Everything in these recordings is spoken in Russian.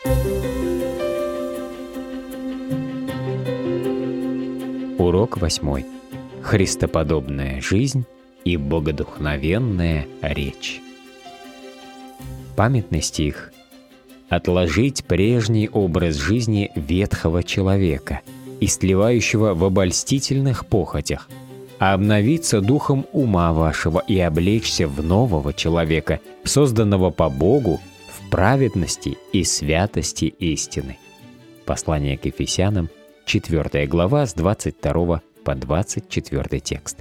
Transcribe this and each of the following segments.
Урок 8. Христоподобная жизнь и богодухновенная речь. Памятный стих. «Отложить прежний образ жизни ветхого человека, истлевающего в обольстительных похотях, а обновиться духом ума вашего и облечься в нового человека, созданного по Богу в праведности и святости истины». Послание к Ефесянам, 4 глава, с 22 по 24 тексты.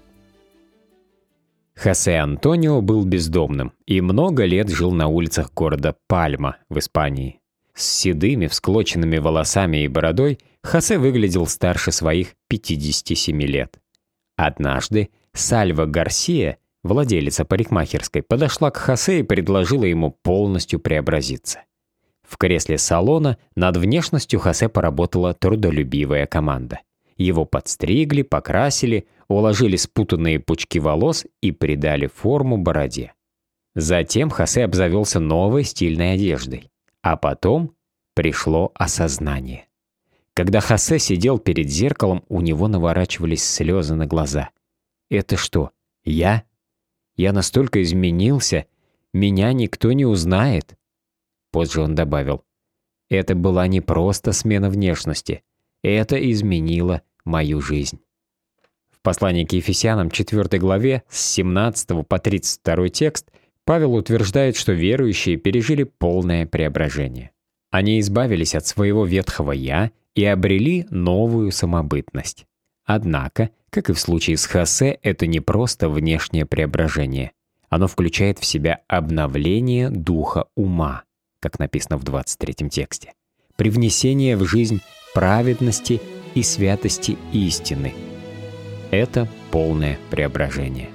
Хосе Антонио был бездомным и много лет жил на улицах города Пальма в Испании. С седыми, всклоченными волосами и бородой Хосе выглядел старше своих 57 лет. Однажды Сальва Гарсия, владелица парикмахерской, подошла к Хосе и предложила ему полностью преобразиться. В кресле салона над внешностью Хосе поработала трудолюбивая команда. Его подстригли, покрасили, уложили спутанные пучки волос и придали форму бороде. Затем Хосе обзавелся новой стильной одеждой. А потом пришло осознание. Когда Хосе сидел перед зеркалом, у него наворачивались слезы на глаза. «Это что, я? Я настолько изменился, меня никто не узнает». Позже он добавил: «Это была не просто смена внешности, это изменило мою жизнь». В послании к Ефесянам 4 главе с 17 по 32 текст Павел утверждает, что верующие пережили полное преображение. Они избавились от своего ветхого «я» и обрели новую самобытность. Однако, как и в случае с Хосе, это не просто внешнее преображение. Оно включает в себя обновление духа ума, как написано в 23 тексте, привнесение в жизнь праведности и святости истины. Это полное преображение.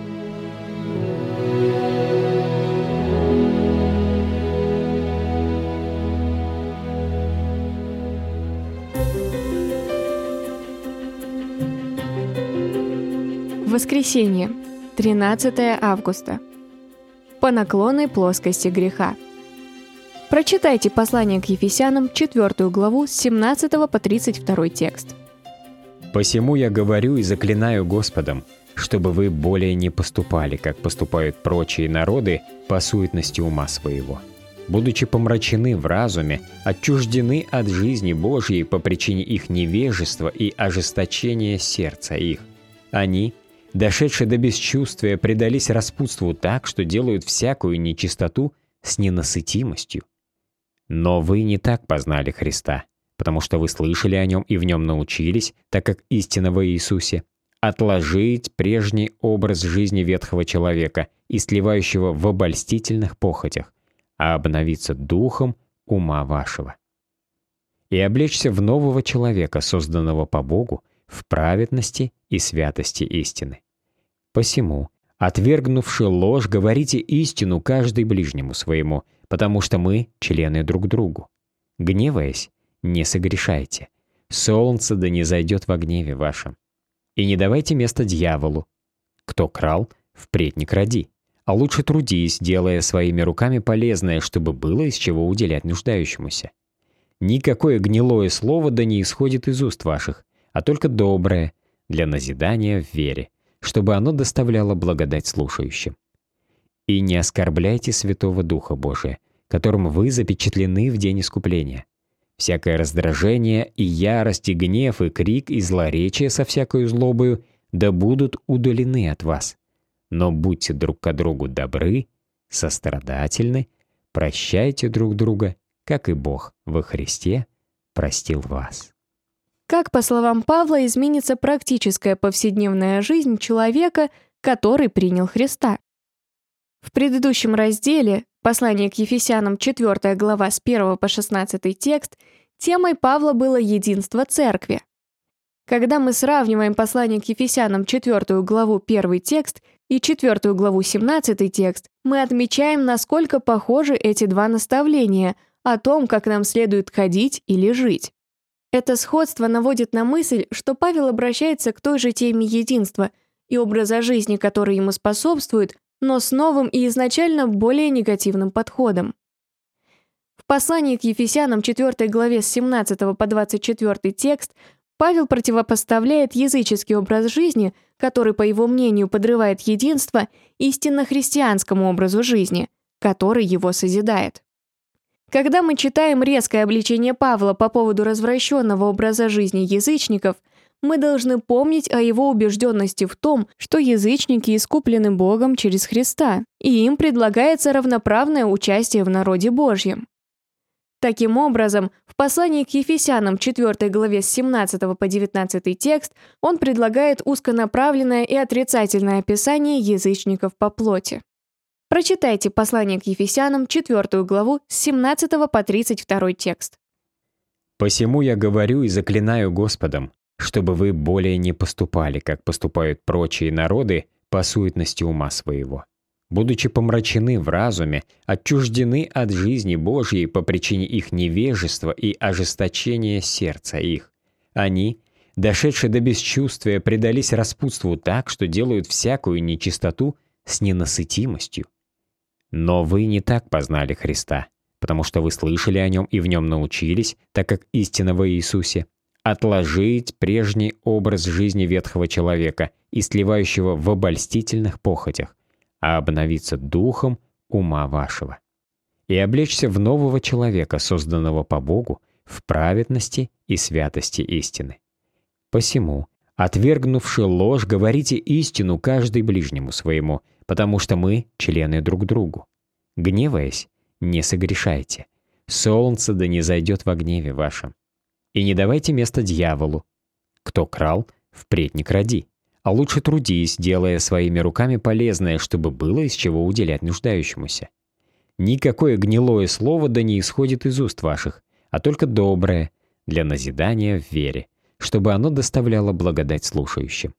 Воскресенье, 13 августа. По наклонной плоскости греха. Прочитайте послание к Ефесянам, 4 главу, с 17 по 32 текст. «Посему я говорю и заклинаю Господом, чтобы вы более не поступали, как поступают прочие народы по суетности ума своего, будучи помрачены в разуме, отчуждены от жизни Божьей по причине их невежества и ожесточения сердца их. Они, дошедшие до бесчувствия, предались распутству так, что делают всякую нечистоту с ненасытимостью. Но вы не так познали Христа, потому что вы слышали о Нем и в Нем научились, так как истина во Иисусе, отложить прежний образ жизни ветхого человека, истлевающего в обольстительных похотях, а обновиться духом ума вашего. И облечься в нового человека, созданного по Богу, в праведности и святости истины. Посему, отвергнувши ложь, говорите истину каждый ближнему своему, потому что мы члены друг другу. Гневаясь, не согрешайте. Солнце да не зайдет во гневе вашем. И не давайте места дьяволу. Кто крал, впредь не кради, а лучше трудись, делая своими руками полезное, чтобы было из чего уделять нуждающемуся. Никакое гнилое слово да не исходит из уст ваших, а только доброе, для назидания в вере, чтобы оно доставляло благодать слушающим. И не оскорбляйте Святого Духа Божия, которым вы запечатлены в день искупления. Всякое раздражение и ярость, и гнев, и крик, и злоречие со всякою злобою да будут удалены от вас. Но будьте друг к другу добры, сострадательны, прощайте друг друга, как и Бог во Христе простил вас». Как, по словам Павла, изменится практическая повседневная жизнь человека, который принял Христа? В предыдущем разделе, послание к Ефесянам, 4 глава с 1 по 16 текст, темой Павла было единство церкви. Когда мы сравниваем послание к Ефесянам 4 главу 1 текст и 4 главу 17 текст, мы отмечаем, насколько похожи эти два наставления о том, как нам следует ходить или жить. Это сходство наводит на мысль, что Павел обращается к той же теме единства и образа жизни, который ему способствует, но с новым и изначально более негативным подходом. В послании к Ефесянам 4 главе с 17 по 24 текст Павел противопоставляет языческий образ жизни, который, по его мнению, подрывает единство, истинно христианскому образу жизни, который его созидает. Когда мы читаем резкое обличение Павла по поводу развращенного образа жизни язычников, мы должны помнить о его убежденности в том, что язычники искуплены Богом через Христа, и им предлагается равноправное участие в народе Божьем. Таким образом, в послании к Ефесянам 4 главе с 17 по 19 текст он предлагает узконаправленное и отрицательное описание язычников по плоти. Прочитайте послание к Ефесянам 4 главу с 17 по 32 текст. «Посему я говорю и заклинаю Господом, чтобы вы более не поступали, как поступают прочие народы, по суетности ума своего, будучи помрачены в разуме, отчуждены от жизни Божьей по причине их невежества и ожесточения сердца их. Они, дошедшие до бесчувствия, предались распутству так, что делают всякую нечистоту с ненасытимостью. Но вы не так познали Христа, потому что вы слышали о Нем и в Нем научились, так как истина во Иисусе, отложить прежний образ жизни ветхого человека, истлевающего в обольстительных похотях, а обновиться духом ума вашего, и облечься в нового человека, созданного по Богу, в праведности и святости истины. Посему, отвергнувши ложь, говорите истину каждый ближнему своему, потому что мы члены друг другу. Гневаясь, не согрешайте. Солнце да не зайдет во гневе вашем. И не давайте места дьяволу. Кто крал, впредь не кради, а лучше трудись, делая своими руками полезное, чтобы было из чего уделять нуждающемуся. Никакое гнилое слово да не исходит из уст ваших, а только доброе, для назидания в вере, чтобы оно доставляло благодать слушающим.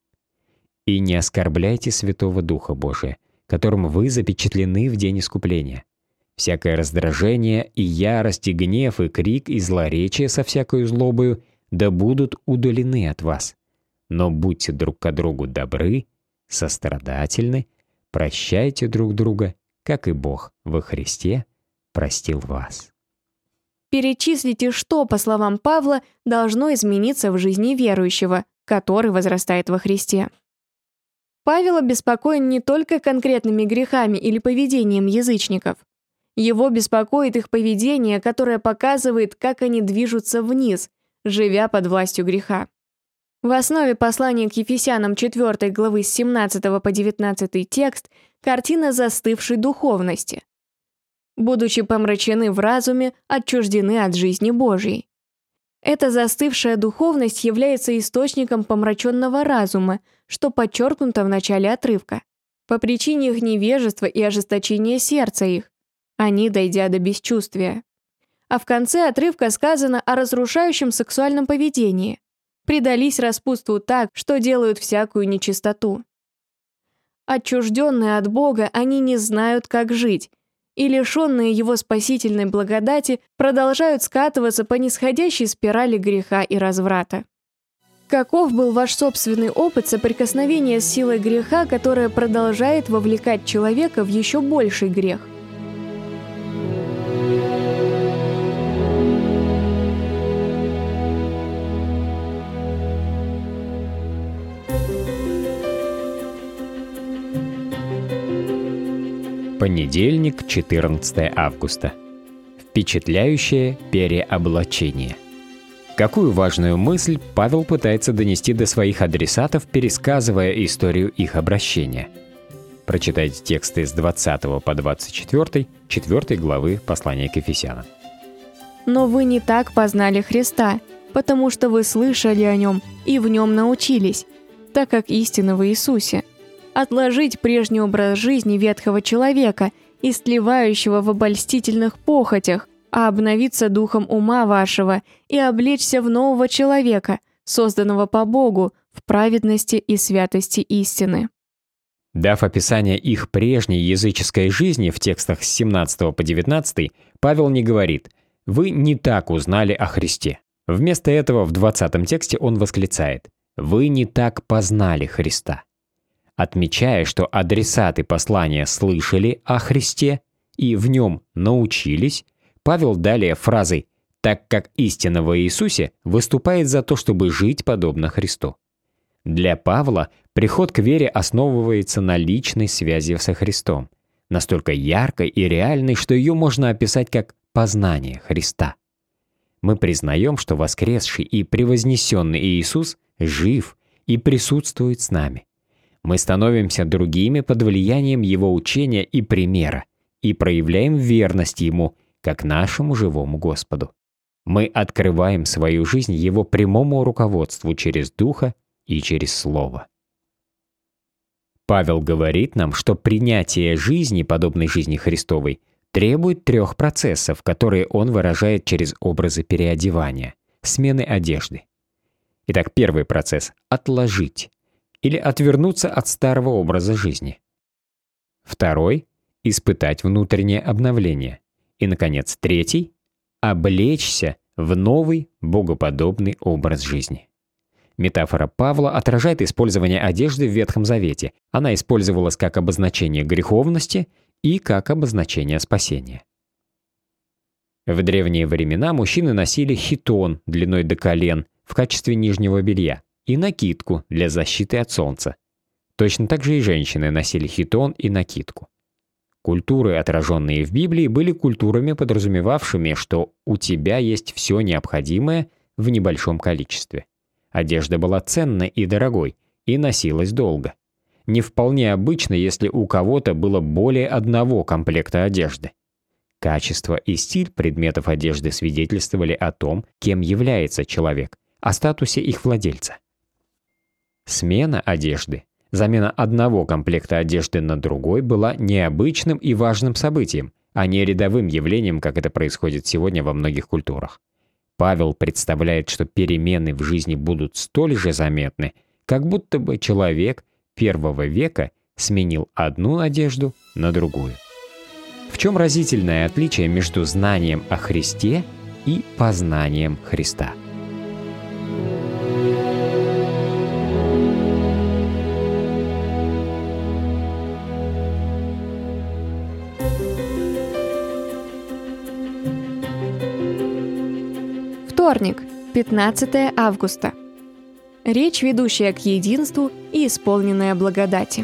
И не оскорбляйте Святого Духа Божия, которым вы запечатлены в день искупления. Всякое раздражение и ярость, и гнев, и крик, и злоречие со всякою злобою да будут удалены от вас. Но будьте друг к другу добры, сострадательны, прощайте друг друга, как и Бог во Христе простил вас». Перечислите, что, по словам Павла, должно измениться в жизни верующего, который возрастает во Христе. Павел обеспокоен не только конкретными грехами или поведением язычников. Его беспокоит их поведение, которое показывает, как они движутся вниз, живя под властью греха. В основе послания к Ефесянам 4 главы с 17 по 19 текст картина застывшей духовности. Будучи помрачены в разуме, отчуждены от жизни Божьей. Эта застывшая духовность является источником помраченного разума, что подчеркнуто в начале отрывка. По причине их невежества и ожесточения сердца их, они дойдя до бесчувствия. А в конце отрывка сказано о разрушающем сексуальном поведении. Предались распутству так, что делают всякую нечистоту. Отчужденные от Бога, они не знают, как жить, и лишенные Его спасительной благодати продолжают скатываться по нисходящей спирали греха и разврата. Каков был ваш собственный опыт соприкосновения с силой греха, которая продолжает вовлекать человека в еще больший грех? Понедельник, 14 августа. Впечатляющее переоблачение. Какую важную мысль Павел пытается донести до своих адресатов, пересказывая историю их обращения? Прочитайте тексты с 20 по 24, 4 главы послания к Ефесянам. «Но вы не так познали Христа, потому что вы слышали о Нем и в Нем научились, так как истина в Иисусе. Отложить прежний образ жизни ветхого человека, истлевающего в обольстительных похотях, а обновиться духом ума вашего и облечься в нового человека, созданного по Богу в праведности и святости истины». Дав описание их прежней языческой жизни в текстах с 17 по 19, Павел не говорит «Вы не так узнали о Христе». Вместо этого в 20 тексте он восклицает «Вы не так познали Христа». Отмечая, что адресаты послания слышали о Христе и в нем научились, Павел далее фразой «так как истина во Иисусе» выступает за то, чтобы жить подобно Христу. Для Павла приход к вере основывается на личной связи со Христом, настолько яркой и реальной, что ее можно описать как познание Христа. Мы признаем, что воскресший и превознесенный Иисус жив и присутствует с нами. Мы становимся другими под влиянием Его учения и примера и проявляем верность Ему, как нашему живому Господу. Мы открываем свою жизнь Его прямому руководству через Духа и через Слово. Павел говорит нам, что принятие жизни, подобной жизни Христовой, требует 3 процессов, которые он выражает через образы переодевания, смены одежды. Итак, первый процесс – отложить или отвернуться от старого образа жизни. Второй – испытать внутреннее обновление. И, наконец, третий – облечься в новый богоподобный образ жизни. Метафора Павла отражает использование одежды в Ветхом Завете. Она использовалась как обозначение греховности и как обозначение спасения. В древние времена мужчины носили хитон длиной до колен в качестве нижнего белья и накидку для защиты от солнца. Точно так же и женщины носили хитон и накидку. Культуры, отраженные в Библии, были культурами, подразумевавшими, что у тебя есть все необходимое в небольшом количестве. Одежда была ценной и дорогой, и носилась долго. Не вполне обычно, если у кого-то было более одного комплекта одежды. Качество и стиль предметов одежды свидетельствовали о том, кем является человек, о статусе их владельца. Смена одежды, замена одного комплекта одежды на другой была необычным и важным событием, а не рядовым явлением, как это происходит сегодня во многих культурах. Павел представляет, что перемены в жизни будут столь же заметны, как будто бы человек первого века сменил одну одежду на другую. В чем разительное отличие между знанием о Христе и познанием Христа? Вторник, 15 августа. Речь, ведущая к единству и исполненная благодати.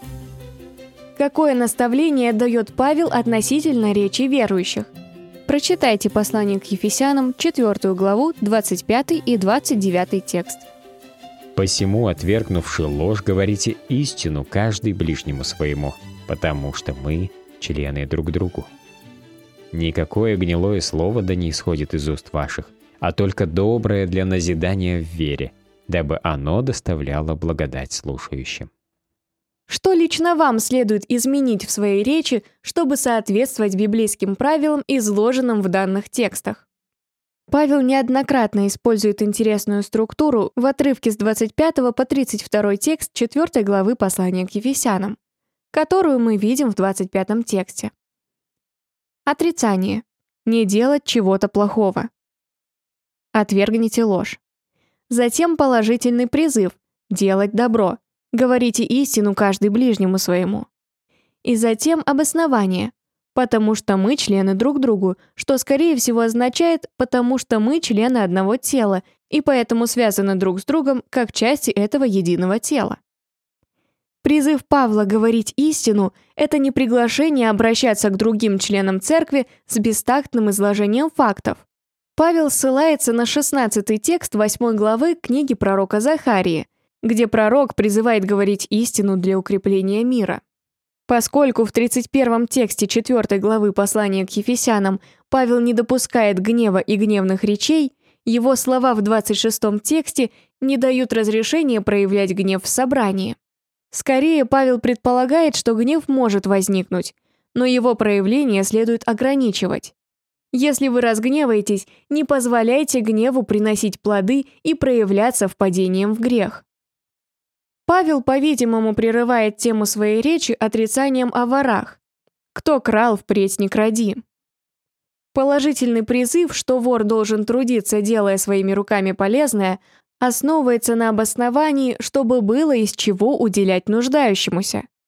Какое наставление дает Павел относительно речи верующих? Прочитайте послание к Ефесянам, 4 главу, 25 и 29 текст. «Посему, отвергнувши ложь, говорите истину каждый ближнему своему, потому что мы члены друг другу. Никакое гнилое слово да не исходит из уст ваших, а только доброе для назидания в вере, дабы оно доставляло благодать слушающим». Что лично вам следует изменить в своей речи, чтобы соответствовать библейским правилам, изложенным в данных текстах? Павел неоднократно использует интересную структуру в отрывке с 25 по 32 текст 4 главы послания к Ефесянам, которую мы видим в 25 тексте. Отрицание. Не делать чего-то плохого. Отвергните ложь. Затем положительный призыв – делать добро. Говорите истину каждый ближнему своему. И затем обоснование. Потому что мы члены друг другу, что скорее всего означает «потому что мы члены одного тела» и поэтому связаны друг с другом как части этого единого тела. Призыв Павла говорить истину – это не приглашение обращаться к другим членам церкви с бестактным изложением фактов. Павел ссылается на 16 текст 8 главы книги пророка Захарии, где пророк призывает говорить истину для укрепления мира. Поскольку в 31 тексте 4 главы послания к Ефесянам Павел не допускает гнева и гневных речей, его слова в 26 тексте не дают разрешения проявлять гнев в собрании. Скорее, Павел предполагает, что гнев может возникнуть, но его проявление следует ограничивать. Если вы разгневаетесь, не позволяйте гневу приносить плоды и проявляться впадением в грех. Павел, по-видимому, прерывает тему своей речи отрицанием о ворах. «Кто крал, впредь не кради». Положительный призыв, что вор должен трудиться, делая своими руками полезное, основывается на обосновании, чтобы было из чего уделять нуждающемуся.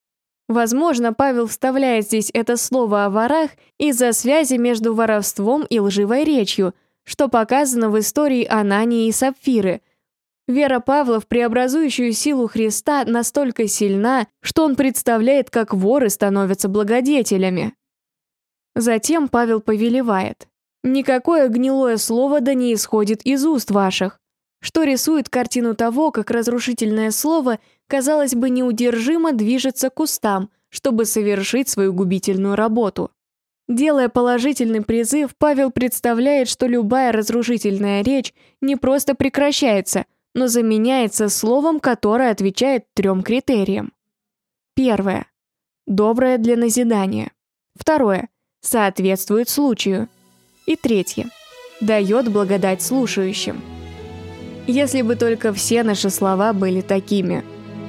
Возможно, Павел вставляет здесь это слово о ворах из-за связи между воровством и лживой речью, что показано в истории Анании и Сапфиры. Вера Павла в преобразующую силу Христа настолько сильна, что он представляет, как воры становятся благодетелями. Затем Павел повелевает: «Никакое гнилое слово да не исходит из уст ваших», что рисует картину того, как разрушительное слово, казалось бы, неудержимо движется к устам, чтобы совершить свою губительную работу. Делая положительный призыв, Павел представляет, что любая разрушительная речь не просто прекращается, но заменяется словом, которое отвечает 3 критериям. Первое. Доброе для назидания. Второе. Соответствует случаю. И третье. Дает благодать слушающим. Если бы только все наши слова были такими.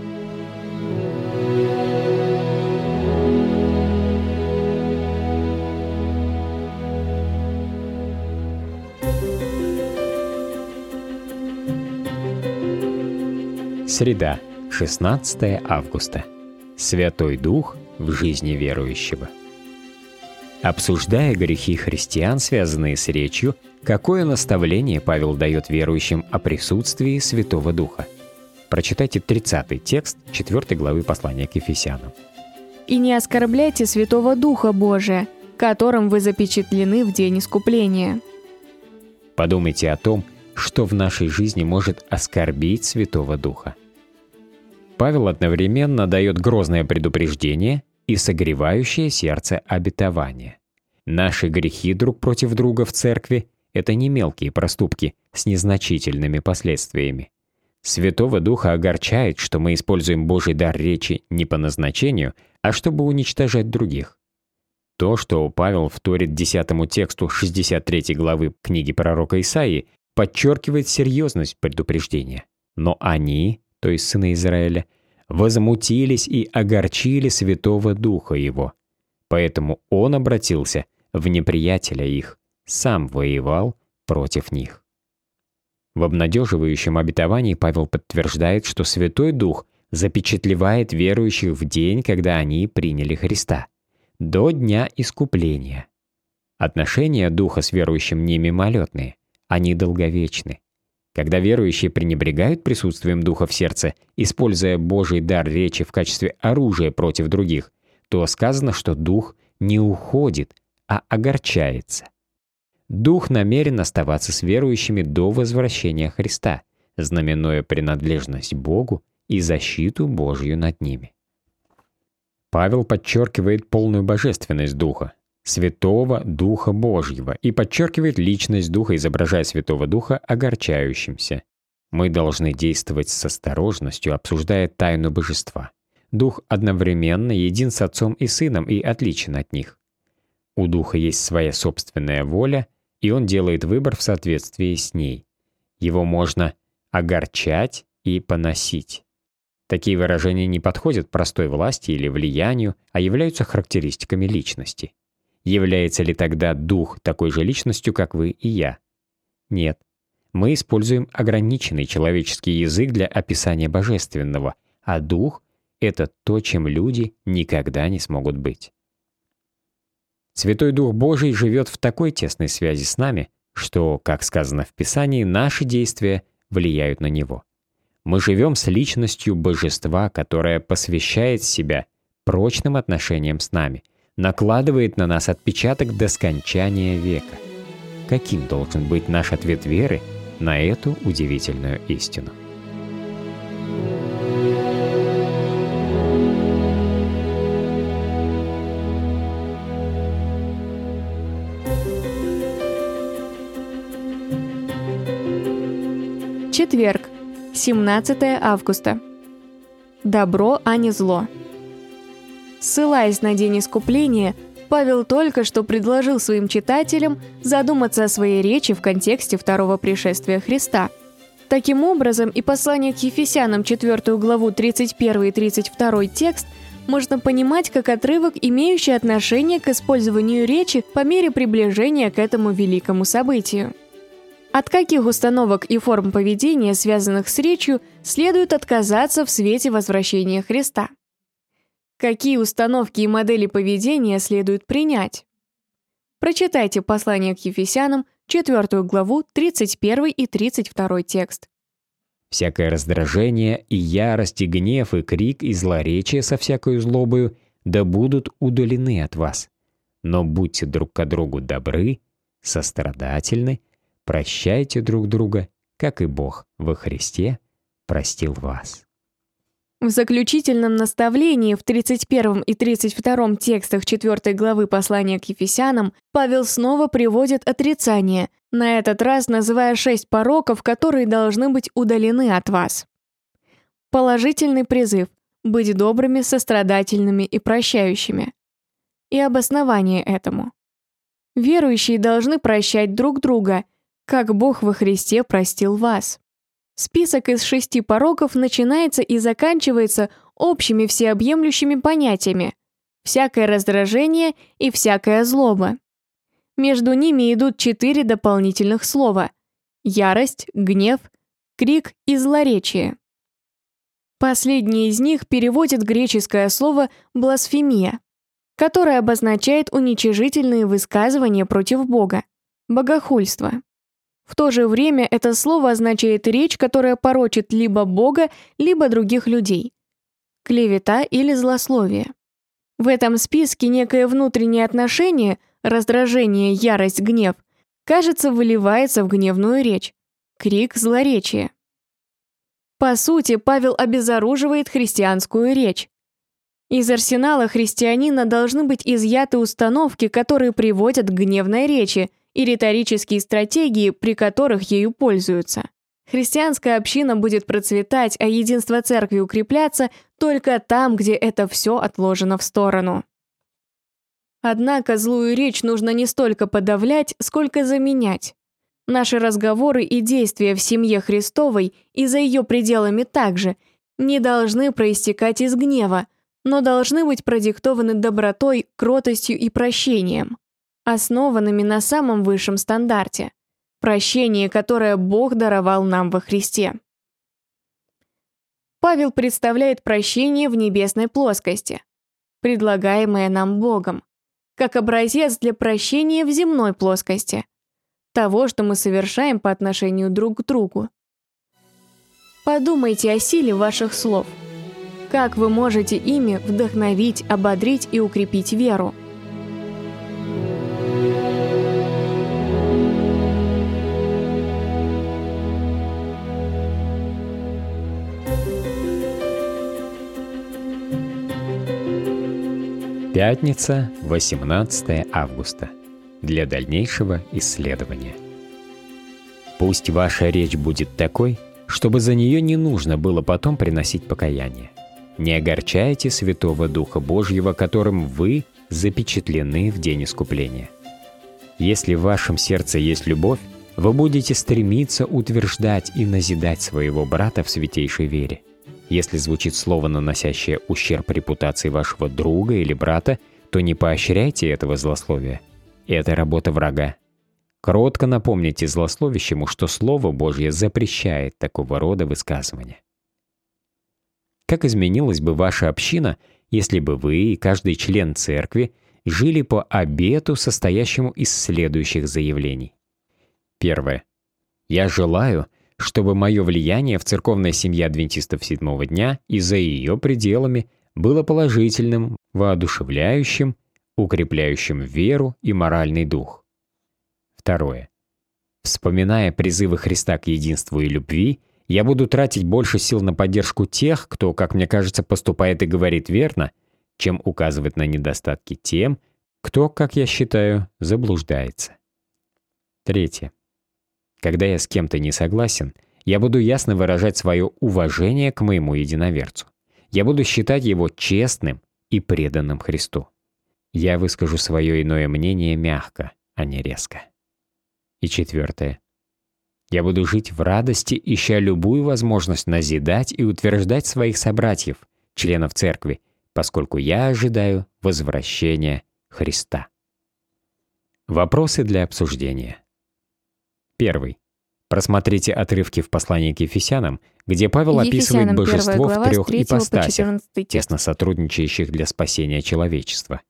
Среда, 16 августа. Святой Дух в жизни верующего. Обсуждая грехи христиан, связанные с речью, какое наставление Павел дает верующим о присутствии Святого Духа? Прочитайте 30-й текст 4 главы послания к Ефесянам. «И не оскорбляйте Святого Духа Божия, которым вы запечатлены в день искупления». Подумайте о том, что в нашей жизни может оскорбить Святого Духа. Павел одновременно дает грозное предупреждение и согревающее сердце обетование. Наши грехи друг против друга в церкви – это не мелкие проступки с незначительными последствиями. Святого Духа огорчает, что мы используем Божий дар речи не по назначению, а чтобы уничтожать других. То, что Павел вторит 10 тексту 63 главы книги пророка Исаии, подчеркивает серьезность предупреждения. Но они, то есть сыны Израиля, возмутились и огорчили Святого Духа Его. Поэтому Он обратился в неприятеля их, сам воевал против них. В обнадеживающем обетовании Павел подтверждает, что Святой Дух запечатлевает верующих в день, когда они приняли Христа, до дня искупления. Отношения Духа с верующим не мимолетные, они долговечны. Когда верующие пренебрегают присутствием Духа в сердце, используя Божий дар речи в качестве оружия против других, то сказано, что Дух не уходит, а огорчается. Дух намерен оставаться с верующими до возвращения Христа, знаменуя принадлежность Богу и защиту Божью над ними. Павел подчеркивает полную божественность Духа, Святого Духа Божьего, и подчеркивает личность Духа, изображая Святого Духа огорчающимся. Мы должны действовать с осторожностью, обсуждая тайну божества. Дух одновременно един с Отцом и Сыном и отличен от них. У Духа есть своя собственная воля, и Он делает выбор в соответствии с ней. Его можно огорчать и поносить. Такие выражения не подходят простой власти или влиянию, а являются характеристиками личности. Является ли тогда Дух такой же личностью, как вы и я? Нет. Мы используем ограниченный человеческий язык для описания божественного, а Дух — это то, чем люди никогда не смогут быть. Святой Дух Божий живет в такой тесной связи с нами, что, как сказано в Писании, наши действия влияют на Него. Мы живем с личностью Божества, которая посвящает себя прочным отношениям с нами, накладывает на нас отпечаток до скончания века. Каким должен быть наш ответ веры на эту удивительную истину? Четверг, 17 августа. Добро, а не зло. Ссылаясь на день искупления, Павел только что предложил своим читателям задуматься о своей речи в контексте второго пришествия Христа. Таким образом, и послание к Ефесянам 4 главу 31 и 32 текст можно понимать как отрывок, имеющий отношение к использованию речи по мере приближения к этому великому событию. От каких установок и форм поведения, связанных с речью, следует отказаться в свете возвращения Христа? Какие установки и модели поведения следует принять? Прочитайте послание к Ефесянам, 4 главу, 31 и 32 текст. «Всякое раздражение, и ярость, и гнев, и крик, и злоречие со всякою злобою да будут удалены от вас. Но будьте друг к другу добры, сострадательны, прощайте друг друга, как и Бог во Христе простил вас». В заключительном наставлении в 31 и 32 текстах 4 главы послания к Ефесянам Павел снова приводит отрицание, на этот раз называя 6 пороков, которые должны быть удалены от вас. Положительный призыв – быть добрыми, сострадательными и прощающими. И обоснование этому. Верующие должны прощать друг друга, как Бог во Христе простил вас. Список из 6 пороков начинается и заканчивается общими всеобъемлющими понятиями «всякое раздражение» и «всякая злоба». Между ними идут 4 дополнительных слова – ярость, гнев, крик и злоречие. Последний из них переводит греческое слово «бласфемия», которое обозначает уничижительные высказывания против Бога, богохульство. В то же время это слово означает речь, которая порочит либо Бога, либо других людей. Клевета или злословие. В этом списке некое внутреннее отношение, раздражение, ярость, гнев, кажется, выливается в гневную речь. Крик, злоречие. По сути, Павел обезоруживает христианскую речь. Из арсенала христианина должны быть изъяты установки, которые приводят к гневной речи, и риторические стратегии, при которых ею пользуются. Христианская община будет процветать, а единство церкви укрепляться только там, где это все отложено в сторону. Однако злую речь нужно не столько подавлять, сколько заменять. Наши разговоры и действия в семье Христовой и за ее пределами также не должны проистекать из гнева, но должны быть продиктованы добротой, кротостью и прощением, основанными на самом высшем стандарте – прощение, которое Бог даровал нам во Христе. Павел представляет прощение в небесной плоскости, предлагаемое нам Богом, как образец для прощения в земной плоскости, того, что мы совершаем по отношению друг к другу. Подумайте о силе ваших слов. Как вы можете ими вдохновить, ободрить и укрепить веру? Пятница, 18 августа. Для дальнейшего исследования. Пусть ваша речь будет такой, чтобы за нее не нужно было потом приносить покаяние. Не огорчайте Святого Духа Божьего, которым вы запечатлены в день искупления. Если в вашем сердце есть любовь, вы будете стремиться утверждать и назидать своего брата в святейшей вере. Если звучит слово, наносящее ущерб репутации вашего друга или брата, то не поощряйте этого злословия. Это работа врага. Кротко напомните злословящему, что Слово Божье запрещает такого рода высказывания. Как изменилась бы ваша община, если бы вы и каждый член церкви жили по обету, состоящему из следующих заявлений? Первое. Я желаю, чтобы мое влияние в церковной семье адвентистов седьмого дня и за ее пределами было положительным, воодушевляющим, укрепляющим веру и моральный дух. Второе. Вспоминая призывы Христа к единству и любви, я буду тратить больше сил на поддержку тех, кто, как мне кажется, поступает и говорит верно, чем указывать на недостатки тем, кто, как я считаю, заблуждается. Третье. Когда я с кем-то не согласен, я буду ясно выражать свое уважение к моему единоверцу. Я буду считать его честным и преданным Христу. Я выскажу свое иное мнение мягко, а не резко. И четвертое. Я буду жить в радости, ища любую возможность назидать и утверждать своих собратьев, членов церкви, поскольку я ожидаю возвращения Христа. Вопросы для обсуждения. Первый. Просмотрите отрывки в послании к Ефесянам, где Павел описывает Ефесянам 1 божество в глава, с 3 3 по ипостасях, 14 текст. тесно сотрудничающих для спасения человечества.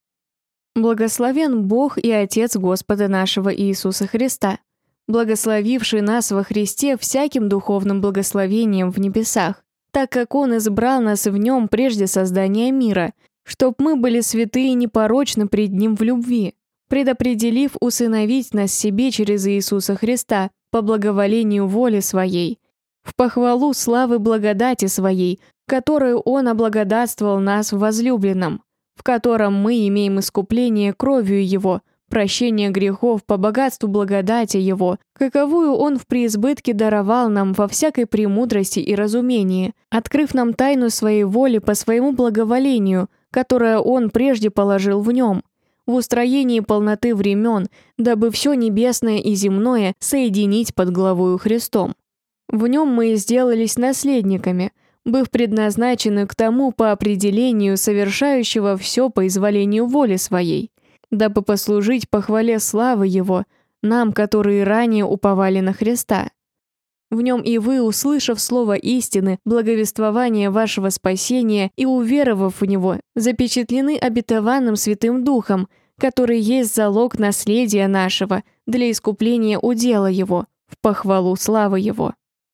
Благословен Бог и Отец Господа нашего Иисуса Христа, благословивший нас во Христе всяким духовным благословением в небесах, так как Он избрал нас в Нем прежде создания мира, чтоб мы были святы и непорочны пред Ним в любви, предопределив усыновить нас себе через Иисуса Христа по благоволению воли Своей, в похвалу славы благодати Своей, которую Он облагодатствовал нас в возлюбленном, в котором мы имеем искупление кровью Его, прощение грехов по богатству благодати Его, каковую Он в преизбытке даровал нам во всякой премудрости и разумении, открыв нам тайну Своей воли по Своему благоволению, которое Он прежде положил в Нем, в устроении полноты времен, дабы все небесное и земное соединить под главою Христом. В Нем мы и сделались наследниками, быв предназначены к тому по определению совершающего все по изволению воли Своей, дабы послужить похвале славы Его, нам, которые ранее уповали на Христа. В Нем и вы, услышав слово истины, благовествование вашего спасения и уверовав в Него, запечатлены обетованным Святым Духом, который есть залог наследия нашего для искупления удела Его, в похвалу славы Его.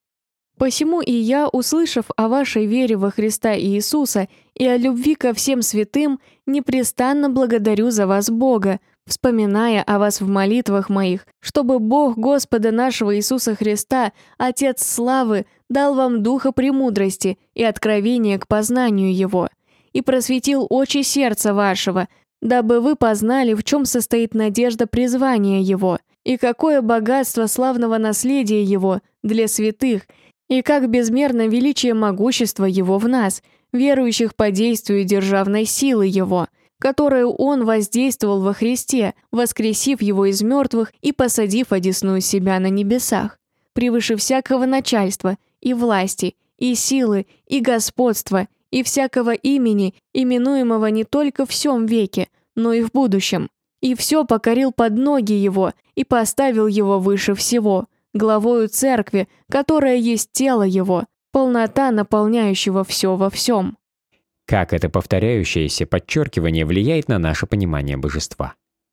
Посему и я, услышав о вашей вере во Христа Иисуса и о любви ко всем святым, непрестанно благодарю за вас Бога, вспоминая о вас в молитвах моих, чтобы Бог Господа нашего Иисуса Христа, Отец славы, дал вам духа премудрости и откровения к познанию Его, и просветил очи сердца вашего, дабы вы познали, в чем состоит надежда призвания Его, и какое богатство славного наследия Его для святых, и как безмерно величие могущества Его в нас, верующих по действию державной силы Его, которую Он воздействовал во Христе, воскресив Его из мертвых и посадив одесную себя на небесах, превыше всякого начальства, и власти, и силы, и господства, и всякого имени, именуемого не только в сем веке, но и в будущем. И все покорил под ноги Его, и поставил Его выше всего, главою Церкви, которая есть тело Его, полнота наполняющего все во всем. Как это повторяющееся подчеркивание влияет на наше понимание божества?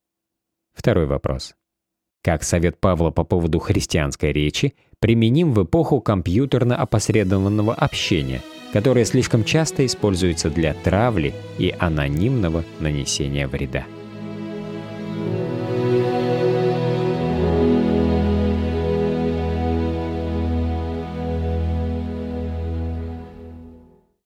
Второй вопрос. Как совет Павла по поводу христианской речи применим в эпоху компьютерно-опосредованного общения, которое слишком часто используется для травли и анонимного нанесения вреда?